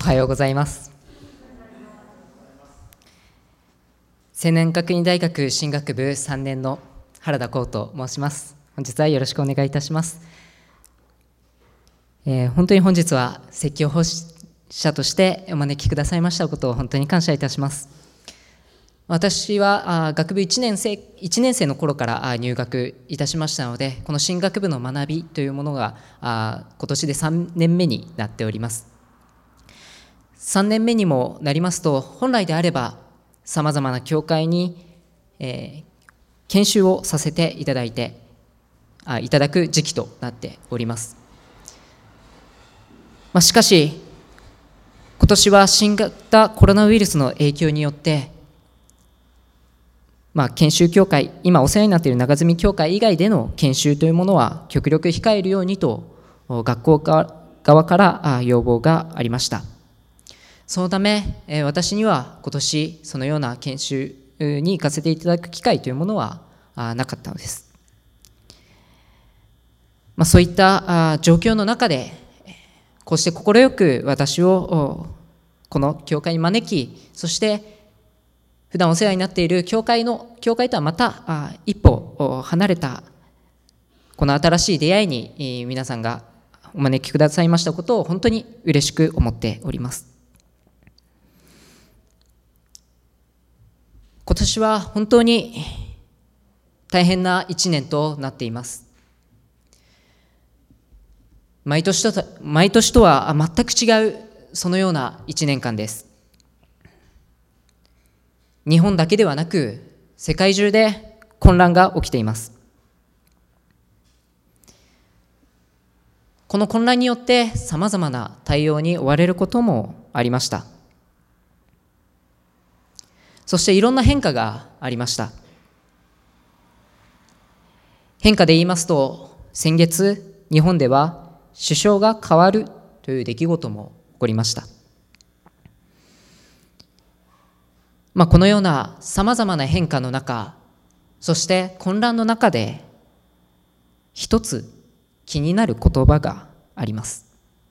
はようございます。青年学院大学進学部3年の原田光と申します。本日はよろしくお願いいたします。本当に本日は説教奉仕者としてお招きくださいましたことを本当に感謝いたします。私は学部1年生の頃から入学いたしましたので、この進学部の学びというものが今年で3年目になっております。3年目にもなりますと、本来であればさまざまな教会に、研修をさせていただく時期となっております。しかし今年は新型コロナウイルスの影響によって研修教会、今お世話になっている長住教会以外での研修というものは極力控えるようにと学校側から要望がありました。そのため私には今年そのような研修に行かせていただく機会というものはなかったのです。そういった状況の中でこうして快く私をこの教会に招き、そして普段お世話になっている教会とはまた一歩離れたこの新しい出会いに皆さんがお招きくださいましたことを本当に嬉しく思っております。今年は本当に大変な一年となっています。毎年とは全く違うそのような一年間です。日本だけではなく世界中で混乱が起きています。この混乱によってさまざまな対応に追われることもありました。そしていろんな変化がありました。変化で言いますと、先月日本では首相が変わるという出来事も起こりました。このようなさまざまな変化の中、そして混乱の中で一つ気になる言葉があります。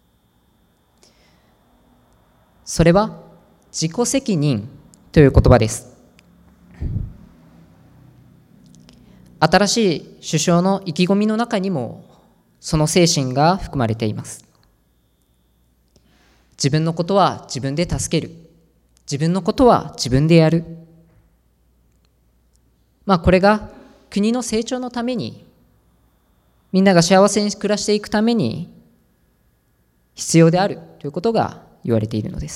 それは自己責任という言葉です。新しい首相の意気込みの中にもその精神が含まれています。自分のことは自分で助ける。自分のことは自分でやる。これが国の成長のために、みんなが幸せに暮らしていくために必要であるということが言われているのです。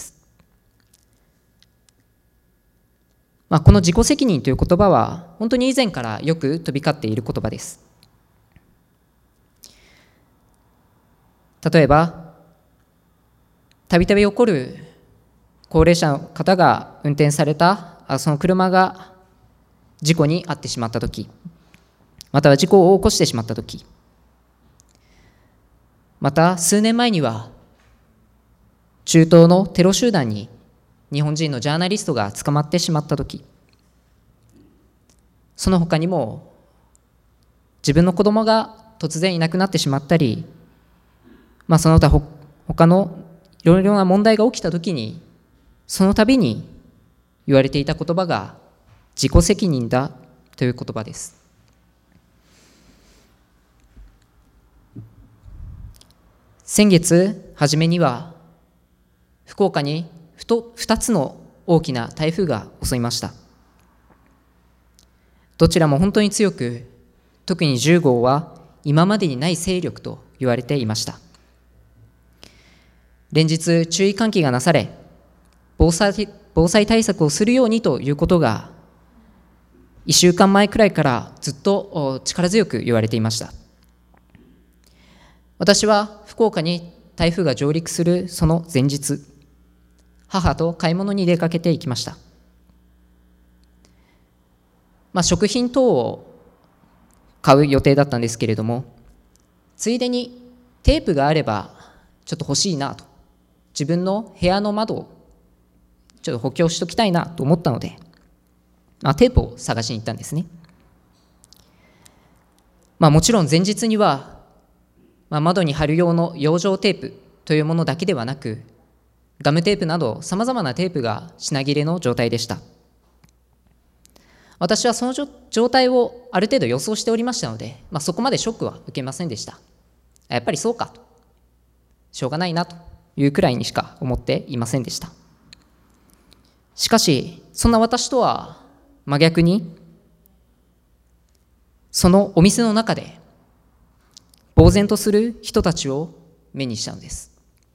この自己責任という言葉は本当に以前からよく飛び交っている言葉です。例えばたびたび起こる高齢者の方が運転されたその車が事故に遭ってしまったとき、または事故を起こしてしまったとき、また数年前には中東のテロ集団に日本人のジャーナリストが捕まってしまったとき、その他にも自分の子供が突然いなくなってしまったり、その他他のいろいろな問題が起きたときに、その度に言われていた言葉が自己責任だという言葉です。先月初めには福岡に2つの大きな台風が襲いました。どちらも本当に強く、特に10号は今までにない勢力と言われていました。連日注意喚起がなされ、防災対策をするようにということが1週間前くらいからずっと力強く言われていました。私は福岡に台風が上陸するその前日、母と買い物に出かけていきました。食品等を買う予定だったんですけれども、ついでにテープがあればちょっと欲しいなと、自分の部屋の窓をちょっと補強しときたいなと思ったので、テープを探しに行ったんですね。もちろん前日には、窓に貼る用の養生テープというものだけではなく、 ガムテープなどさまざまなテープが品切れの状態でした。私はその状態をある程度予想しておりましたので、そこまでショックは受けませんでした。やっぱりそうかと、しょうがないなというくらいにしか思っていませんでした。しかしそんな私とは真逆に、そのお店の中で呆然とする人たちを目にしたのです。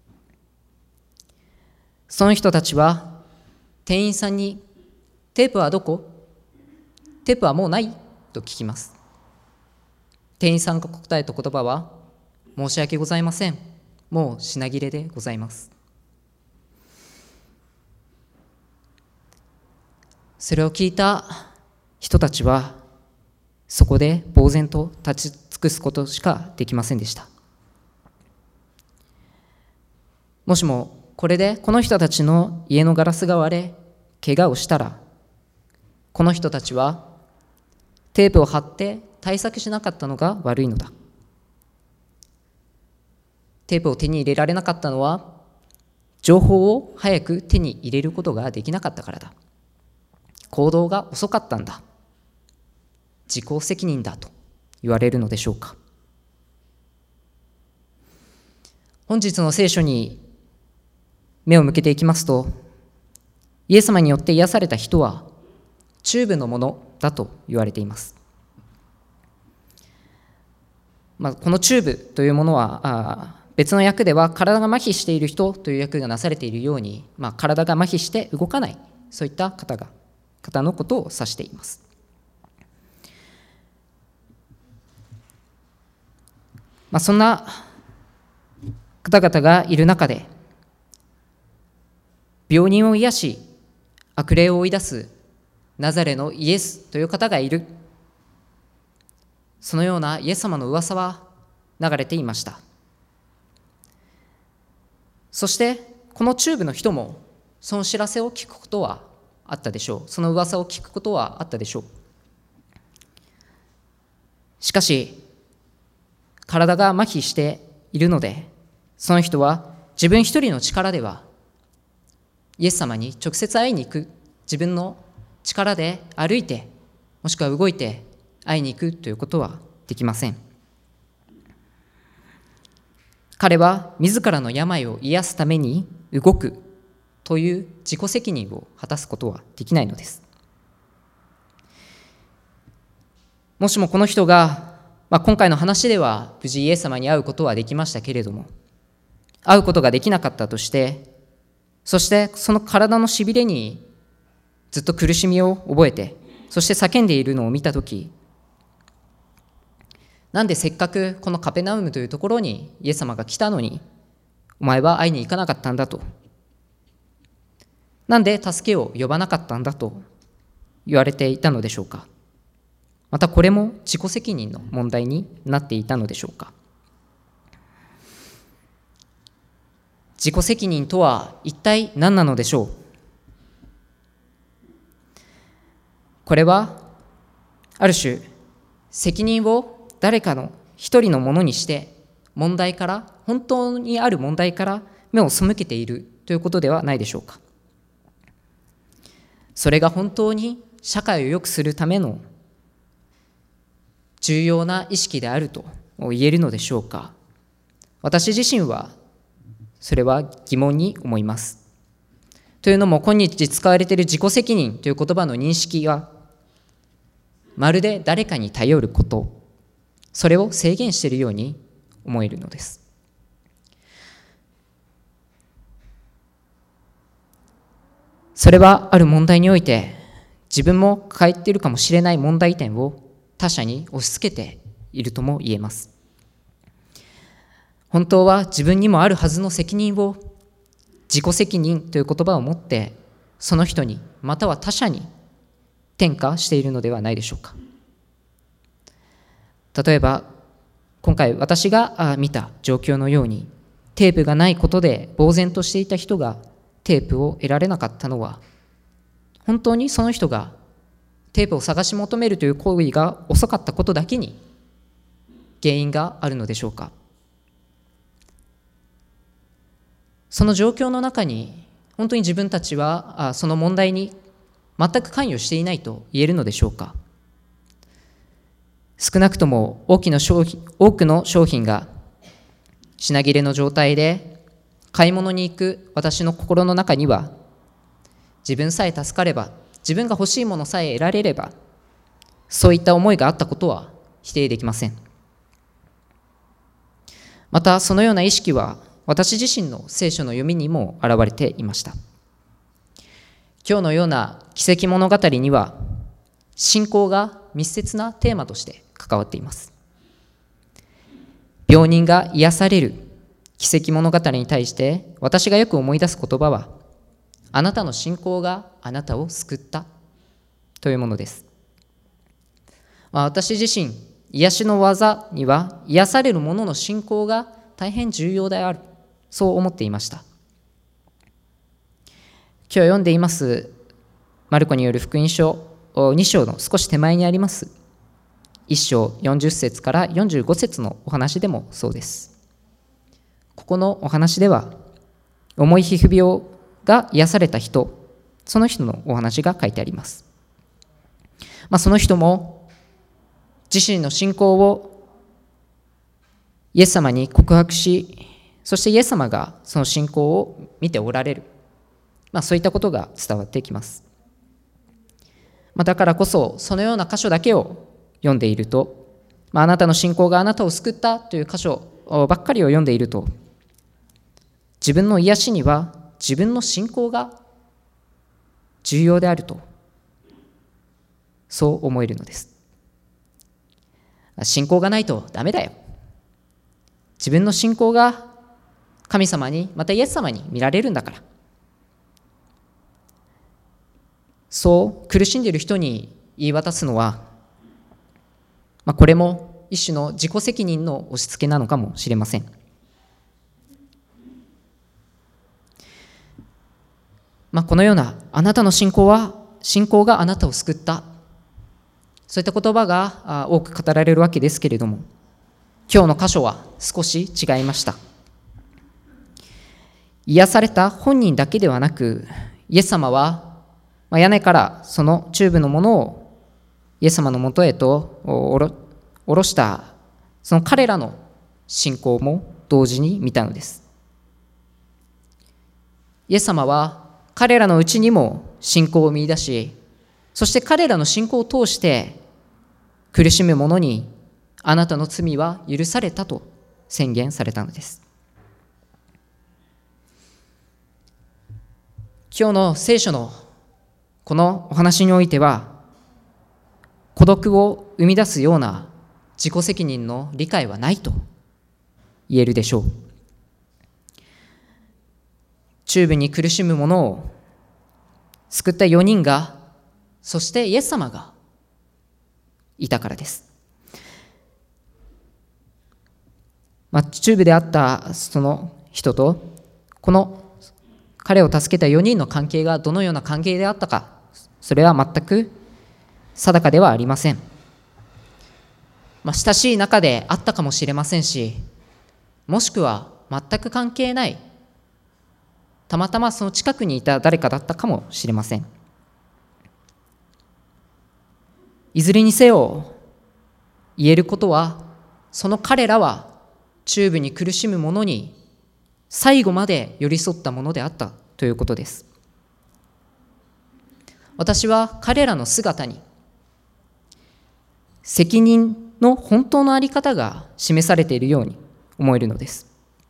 その人たちは店員さんに、テープはどこ？テープはもうない？と聞きます。店員さんが答えた言葉は、申し訳ございません。もう品切れでございます。それを聞いた人たちは、そこで呆然と立ち尽くすことしかできませんでした。もしもこれでこの人たちの家のガラスが割れ、怪我をしたら、この人たちはテープを貼って対策しなかったのが悪いのだ。テープを手に入れられなかったのは、情報を早く手に入れることができなかったからだ。行動が遅かったんだ。自己責任だと言われるのでしょうか。本日の聖書に目を向けていきますと、イエス様によって癒された人はチューブのものだと言われています。このチューブというものは別の訳では体が麻痺している人という訳がなされているように、体が麻痺して動かない、そういった方のことを指しています。そんな方々がいる中で、病人を癒し悪霊を追い出すナザレのイエスという方がいる、そのようなイエス様の噂は流れていました。そしてこのチューブの人もその知らせを聞くことはあったでしょう。その噂を聞くことはあったでしょう。しかし体が麻痺しているので、その人は自分一人の力ではイエス様に直接会いに行く、自分の力で歩いて、もしくは動いて会いに行くということはできません。彼は自らの病を癒すために動くという自己責任を果たすことはできないのです。もしもこの人が、今回の話では無事イエス様に会うことはできましたけれども、会うことができなかったとして、そしてその体のしびれにずっと苦しみを覚えて、そして叫んでいるのを見たとき、なんでせっかくこのカペナウムというところにイエス様が来たのに、お前は会いに行かなかったんだと、なんで助けを呼ばなかったんだと言われていたのでしょうか。またこれも自己責任の問題になっていたのでしょうか。自己責任とは一体何なのでしょう。これはある種責任を誰かの一人のものにして、問題から、本当にある問題から目を背けているということではないでしょうか。それが本当に社会を良くするための重要な意識であると言えるのでしょうか。私自身はそれは疑問に思います。というのも、今日使われている自己責任という言葉の認識は、まるで誰かに頼ること、それを制限しているように思えるのです。それはある問題において、自分も抱えているかもしれない問題点を他者に押し付けているとも言えます。本当は自分にもあるはずの責任を、自己責任という言葉を持ってその人に、または他者に転嫁しているのではないでしょうか。例えば今回私が見た状況のように、テープがないことで呆然としていた人がテープを得られなかったのは、本当にその人がテープを探し求めるという行為が遅かったことだけに原因があるのでしょうか。 その状況の中に本当に自分たちはその問題に全く関与していないと言えるのでしょうか。少なくとも多くの商品が品切れの状態で買い物に行く私の心の中には、自分さえ助かれば、自分が欲しいものさえ得られれば、そういった思いがあったことは否定できません。またそのような意識は私自身の聖書の読みにも現れていました。今日のような奇跡物語には信仰が密接なテーマとして関わっています。病人が癒される奇跡物語に対して私がよく思い出す言葉は、あなたの信仰があなたを救ったというものです。私自身、癒しの技には癒される者の信仰が大変重要である、そう思っていました。今日読んでいますマルコによる福音書2章の少し手前にあります1章40節から45節のお話でもそうです。ここのお話では重い皮膚病が癒された人、その人のお話が書いてあります。その人も自身の信仰をイエス様に告白し、そしてイエス様がその信仰を見ておられる、そういったことが伝わってきます。だからこそそのような箇所だけを読んでいると、あなたの信仰があなたを救ったという箇所ばっかりを読んでいると、自分の癒しには自分の信仰が重要であると、そう思えるのです。信仰がないとダメだよ。自分の信仰が神様に、またイエス様に見られるんだから。そう苦しんでいる人に言い渡すのは、これも一種の自己責任の押し付けなのかもしれません。このようなあなたの信仰があなたを救った、そういった言葉が多く語られるわけですけれども、今日の箇所は少し違いました。癒された本人だけではなく、イエス様は屋根からそのチューブのものをイエス様のもとへと下ろした、その彼らの信仰も同時に見たのです。イエス様は彼らのうちにも信仰を見出し、そして彼らの信仰を通して苦しむ者に、あなたの罪は許されたと宣言されたのです。今日の聖書のこのお話においては、孤独を生み出すような自己責任の理解はないと言えるでしょう。チューブに苦しむ者を救った4人が、そしてイエス様がいたからです。チューブであったその人と、この彼を助けた4人の関係がどのような関係であったか、それは全く定かではありません。親しい仲であったかもしれませんし、もしくは全く関係ない、たまたまその近くにいた誰かだったかもしれません。いずれにせよ言えることは、その彼らはチューブに苦しむ者に最後まで寄り添ったものであったということです。私は彼らの姿に責任の本当の在り方が示されているように思えるのです。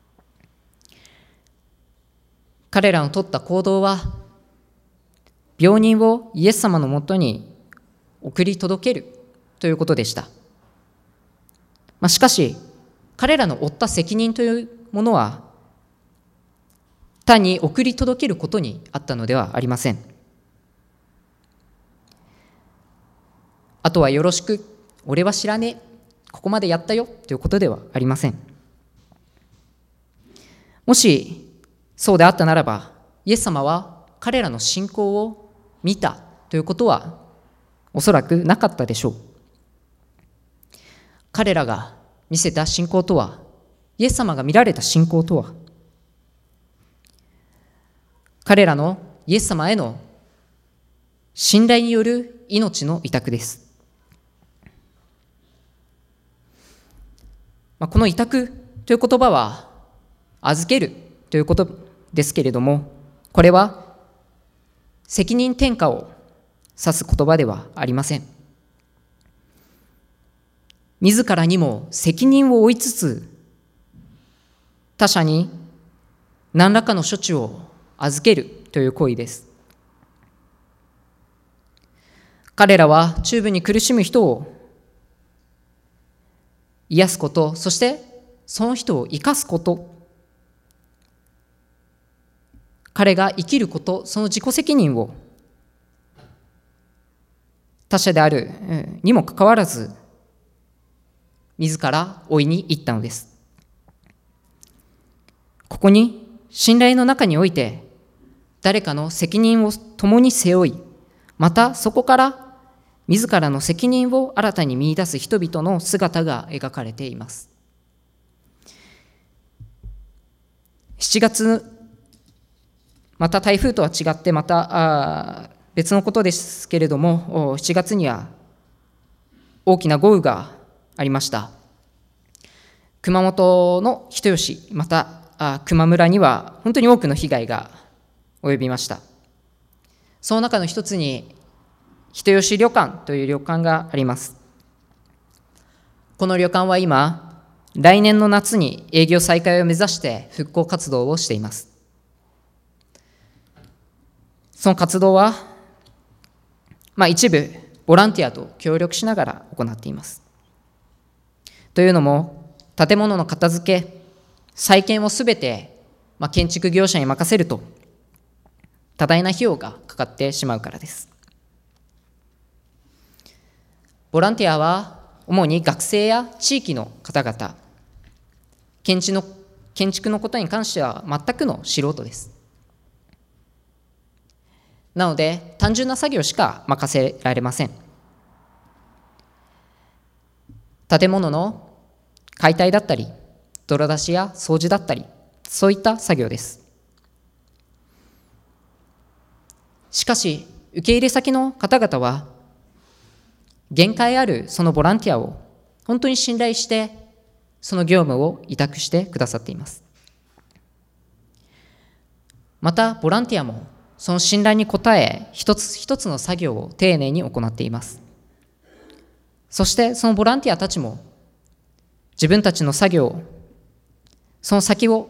彼らの取った行動は、病人をイエス様のもとに送り届けるということでした。しかし彼らの負った責任というものは、単に送り届けることにあったのではありません。あとはよろしく、俺は知らねえ、ここまでやったよということではありません。もしそうであったならば、イエス様は彼らの信仰を見たということはおそらくなかったでしょう。彼らが見せた信仰とは、イエス様が見られた信仰とは、 彼らのイエス様への信頼による命の委託です。この委託という言葉は預けるということですけれども、これは責任転嫁を指す言葉ではありません。自らにも責任を負いつつ、他者に何らかの処置を預けるという行為です。彼らは中部に苦しむ人を癒すこと、そしてその人を生かすこと、彼が生きること、その自己責任を他者であるにもかかわらず自ら負いに行ったのです。ここに信頼の中において誰かの責任を共に背負い、またそこから自らの責任を新たに見出す人々の姿が描かれています。7月、また台風とは違ってまた別のことですけれども、7月には大きな豪雨がありました。熊本の人吉、また球磨村には本当に多くの被害が及びました。その中の一つに人吉旅館という旅館があります。この旅館は今、来年の夏に営業再開を目指して復興活動をしています。その活動は、一部ボランティアと協力しながら行っています。というのも、建物の片付け、再建をすべて、建築業者に任せると多大な費用がかかってしまうからです。ボランティアは主に学生や地域の方々、建築のことに関しては全くの素人です。なので単純な作業しか任せられません。建物の解体だったり、泥出しや掃除だったり、そういった作業です。しかし、受け入れ先の方々は、限界あるそのボランティアを本当に信頼して、その業務を委託してくださっています。また、ボランティアもその信頼に応え、一つ一つの作業を丁寧に行っています。そして、そのボランティアたちも、自分たちの作業、その先を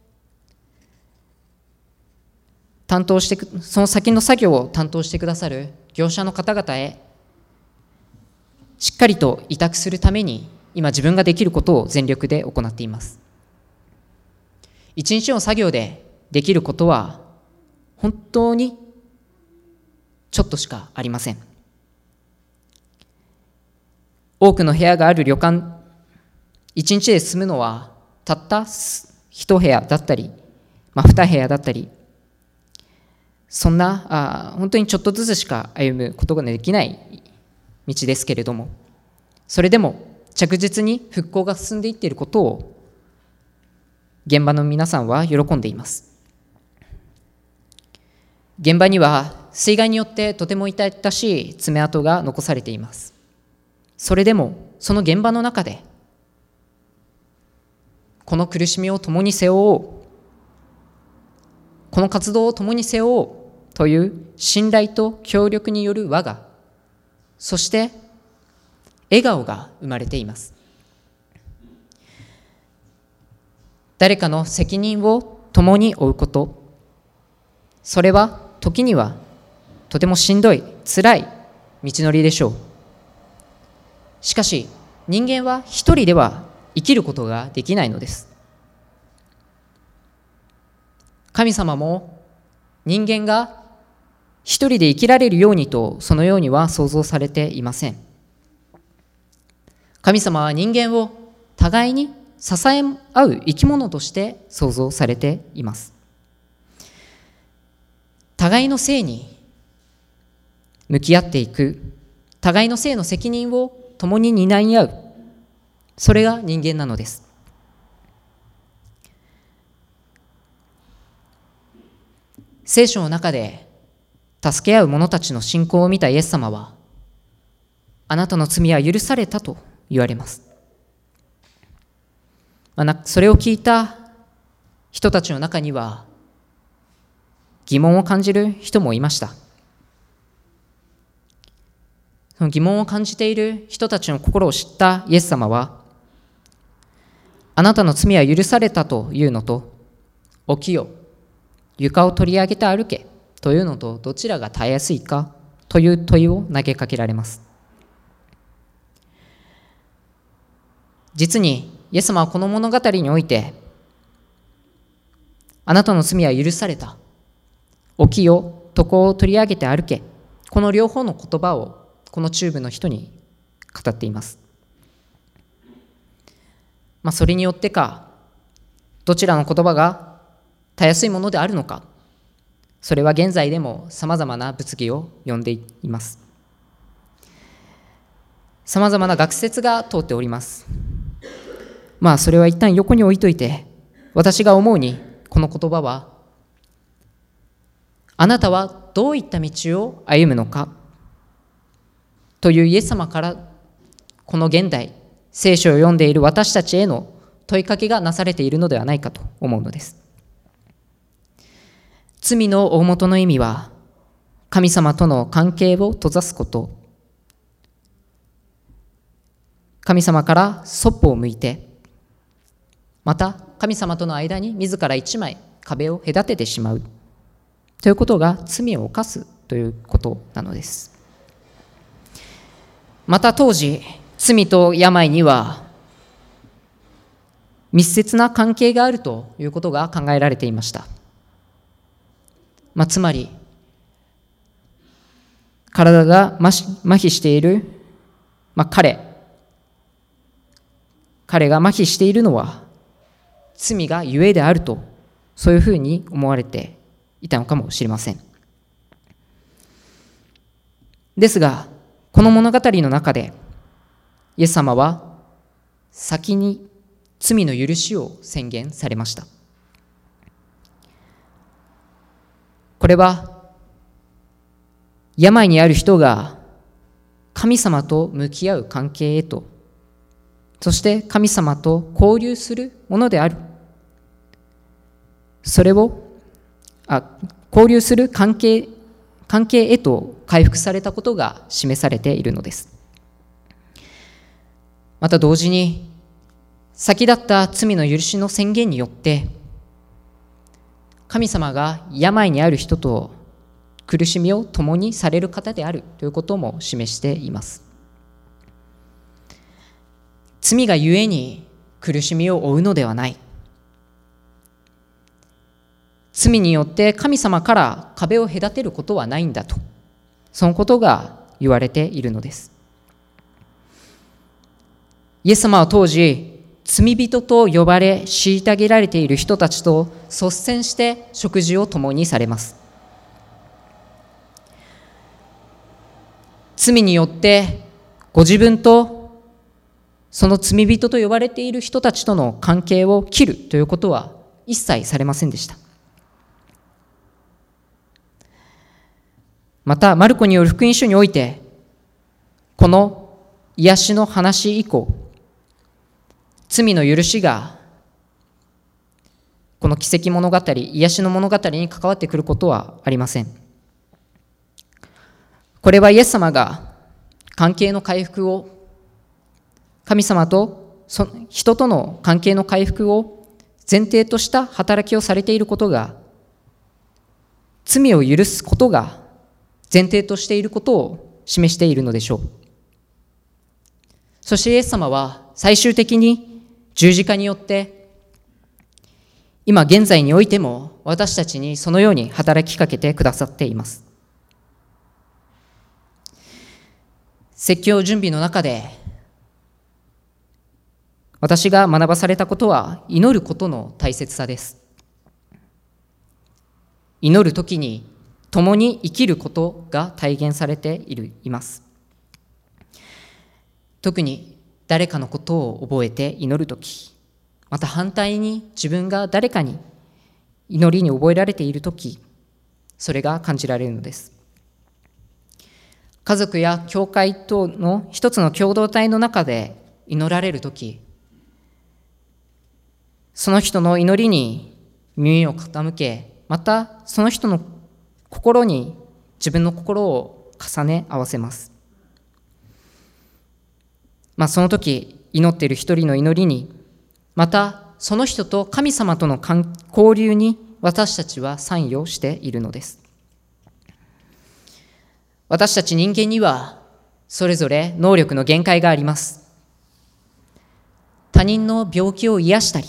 担当して、その先の作業を担当してくださる業者の方々へ、しっかりと委託するために、今自分ができることを全力で行っています。一日の作業でできることは、本当にちょっとしかありません。多くの部屋がある旅館、一日で住むのはたった一部屋だったり、二部屋だったり、そんな本当にちょっとずつしか歩むことができない道ですけれども、それでも着実に復興が進んでいっていることを現場の皆さんは喜んでいます。現場には水害によってとても痛々しい爪痕が残されています。それでもその現場の中でこの苦しみを共に背負おう、この活動を共に背負おうという信頼と協力による輪が、そして笑顔が生まれています。誰かの責任を共に負うこと、それは時にはとてもしんどい、辛い道のりでしょう。しかし人間は一人では生きることができないのです。神様も人間が一人で生きられるようにと、そのようには創造されていません。神様は人間を互いに支え合う生き物として創造されています。互いの性に向き合っていく、互いの性の責任を共に担い合う、それが人間なのです。 聖書の中で助け合う者たちの信仰を見たイエス様は、あなたの罪は許されたと言われます。それを聞いた人たちの中には疑問を感じる人もいました。その疑問を感じている人たちの心を知ったイエス様は、あなたの罪は許されたというのと、起きよ、床を取り上げて歩けというのと、どちらがたやすいかという問いを投げかけられます。実にイエス様はこの物語において、あなたの罪は許された、起きよ、床を取り上げて歩け、この両方の言葉をこの中部の人に語っています。それによってか、どちらの言葉がたやすいものであるのか、それは現在でもさまざまな物議を呼んでいます。さまざまな学説が通っております。それは一旦横に置いといて、私が思うにこの言葉は、あなたはどういった道を歩むのかというイエス様からこの現代、聖書を読んでいる私たちへの問いかけがなされているのではないかと思うのです。罪の大元の意味は、神様との関係を閉ざすこと、神様からそっぽを向いて、また神様との間に自ら一枚壁を隔ててしまうということが罪を犯すということなのです。また当時、罪と病には密接な関係があるということが考えられていました。つまり、体が麻痺している、彼が麻痺しているのは罪がゆえであると、そういうふうに思われていたのかもしれません。ですが、この物語の中でイエス様は先に罪の許しを宣言されました。これは病にある人が神様と向き合う関係へと、そして神様と交流するものである、それを交流する関係へと回復されたことが示されているのです。また同時に、先立った罪の許しの宣言によって、神様が病にある人と苦しみを共にされる方であるということも示しています。罪がゆえに苦しみを負うのではない。罪によって神様から壁を隔てることはないんだと、そのことが言われているのです。イエス様は当時、罪人と呼ばれ虐げられている人たちと率先して食事を共にされます。罪によってご自分とその罪人と呼ばれている人たちとの関係を切るということは一切されませんでした。またマルコによる福音書において、この癒しの話以降、罪の許しがこの奇跡物語、癒しの物語に関わってくることはありません。これはイエス様が関係の回復を、神様と人との関係の回復を前提とした働きをされていることが、罪を許すことが前提としていることを示しているのでしょう。そしてイエス様は最終的に十字架によって今現在においても私たちにそのように働きかけてくださっています。説教準備の中で私が学ばされたことは祈ることの大切さです。祈るときに共に生きることが体現されています。特に誰かのことを覚えて祈るとき、また反対に自分が誰かに祈りに覚えられているとき、 それが感じられるのです。家族や教会等の一つの共同体の中で祈られるとき、その人の祈りに耳を傾け、またその人の心に自分の心を重ね合わせます。その時祈っている一人の祈りに、またその人と神様との交流に私たちは参与しているのです。私たち人間にはそれぞれ能力の限界があります。他人の病気を癒したり、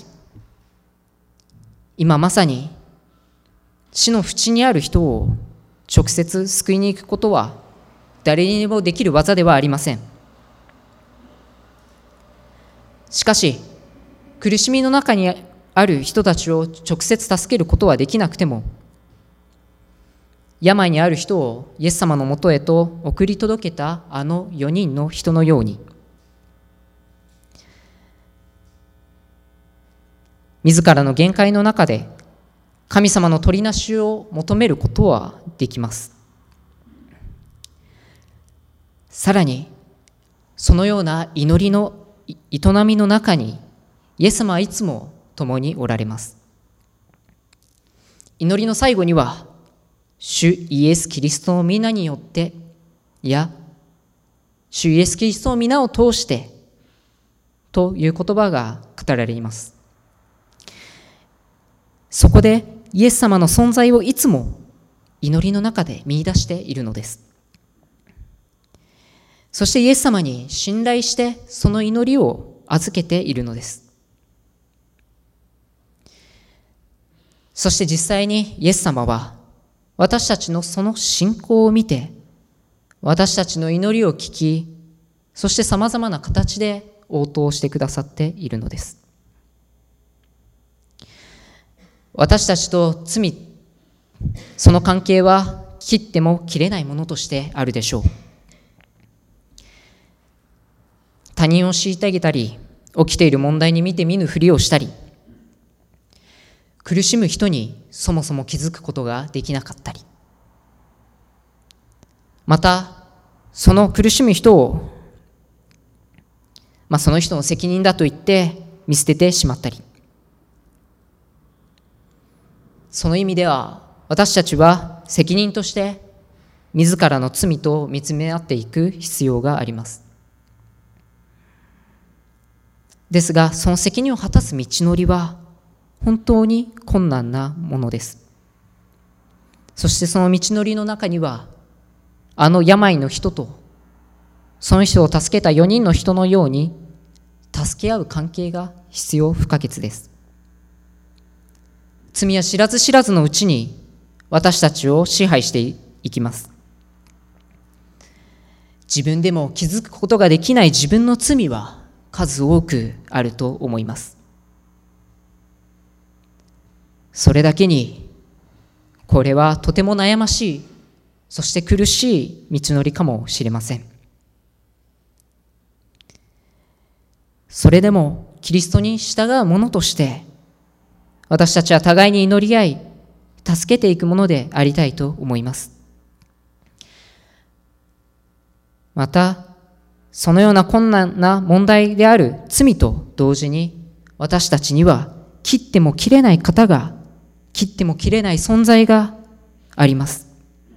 今まさに死の淵にある人を直接救いに行くことは誰にもできる技ではありません。しかし、苦しみの中にある人たちを直接助けることはできなくても、病にある人をイエス様のもとへと送り届けたあの4人の人のように、自らの限界の中で神様の取りなしを求めることはできます。さらに、そのような祈りの営みの中に、イエス様はいつも共におられます。祈りの最後には、主イエス・キリストの皆によって、主イエス・キリストの皆を通してという言葉が語られます。そこでイエス様の存在をいつも祈りの中で見出しているのです。そしてイエス様に信頼してその祈りを預けているのです。そして実際にイエス様は私たちのその信仰を見て、私たちの祈りを聞き、そして様々な形で応答してくださっているのです。私たちと罪、その関係は切っても切れないものとしてあるでしょう。他人を虐げたり、起きている問題に見て見ぬふりをしたり、苦しむ人にそもそも気づくことができなかったり、またその苦しむ人を、その人の責任だと言って見捨ててしまったり、その意味では私たちは責任として自らの罪と見つめ合っていく必要があります。ですが、その責任を果たす道のりは本当に困難なものです。そしてその道のりの中には、あの病の人とその人を助けた4人の人のように助け合う関係が必要不可欠です。罪は知らず知らずのうちに私たちを支配していきます。自分でも気づくことができない自分の罪は数多くあると思います。それだけに、これはとても悩ましい、そして苦しい道のりかもしれません。それでもキリストに従う者として、私たちは互いに祈り合い、助けていくものでありたいと思います。また、そのような困難な問題である罪と同時に、私たちには切っても切れない方が、切っても切れない存在があります。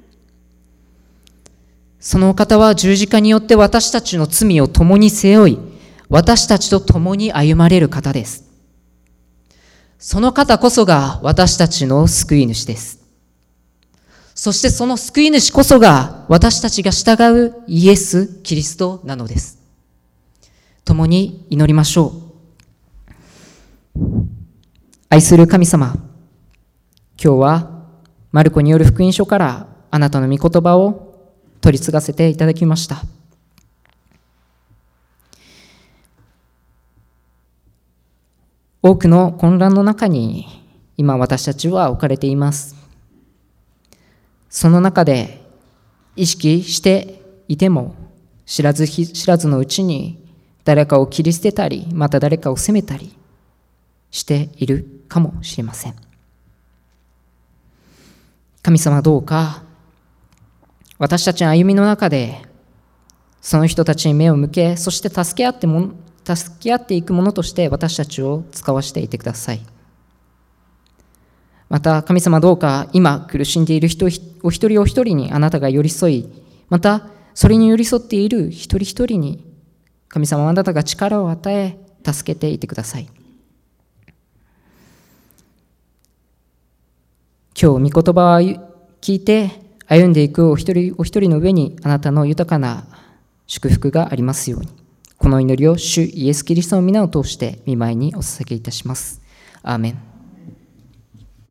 その方は十字架によって私たちの罪を共に背負い、私たちと共に歩まれる方です。その方こそが私たちの救い主です。そしてその救い主こそが私たちが従うイエス・キリストなのです。共に祈りましょう。愛する神様、今日はマルコによる福音書からあなたの御言葉を取り継がせていただきました。多くの混乱の中に今私たちは置かれています。その中で意識していても知らずのうちに誰かを切り捨てたり、また誰かを責めたりしているかもしれません。 神様、どうか私たちの歩みの中でその人たちに目を向け、そして助け合っていくものとして私たちを使わせていてください。また神様、どうか今苦しんでいる人お一人お一人にあなたが寄り添い、またそれに寄り添っている一人一人に神様、あなたが力を与え助けていてください。今日御言葉を聞いて歩んでいくお一人お一人の上にあなたの豊かな祝福がありますように、この祈りを主イエス・キリストの皆を通して御前にお捧げいたします。アーメン。